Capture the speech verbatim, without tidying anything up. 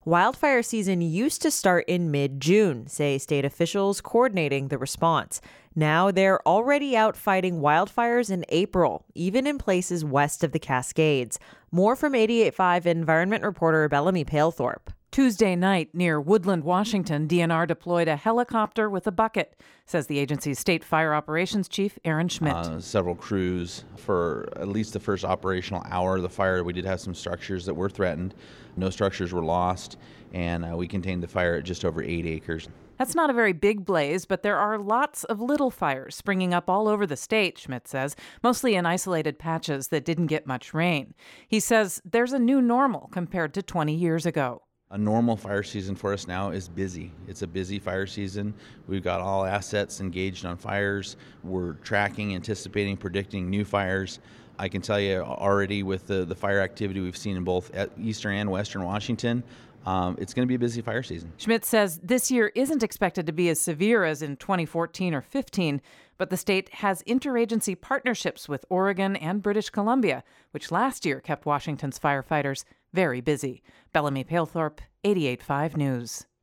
Wildfire season used to start in mid-June, say state officials coordinating the response. Now they're already out fighting wildfires in April, even in places west of the Cascades. More from eighty-eight point five environment reporter Bellamy Palethorpe. Tuesday night near Woodland, Washington, D N R deployed a helicopter with a bucket, says the agency's state fire operations chief, Aaron Schmidt. Uh, several crews for at least the first operational hour of the fire. We did have some structures that were threatened. No structures were lost, and uh, we contained the fire at just over eight acres. That's not a very big blaze, but there are lots of little fires springing up all over the state, Schmidt says, mostly in isolated patches that didn't get much rain. He says there's a new normal compared to twenty years ago. A normal fire season for us now is busy. It's a busy fire season. We've got all assets engaged on fires. We're tracking, anticipating, predicting new fires. I can tell you already with the, the fire activity we've seen in both eastern and western Washington, um, it's going to be a busy fire season. Schmidt says this year isn't expected to be as severe as in twenty fourteen or fifteen, but the state has interagency partnerships with Oregon and British Columbia, which last year kept Washington's firefighters very busy. Bellamy Palethorpe, eighty-eight point five News.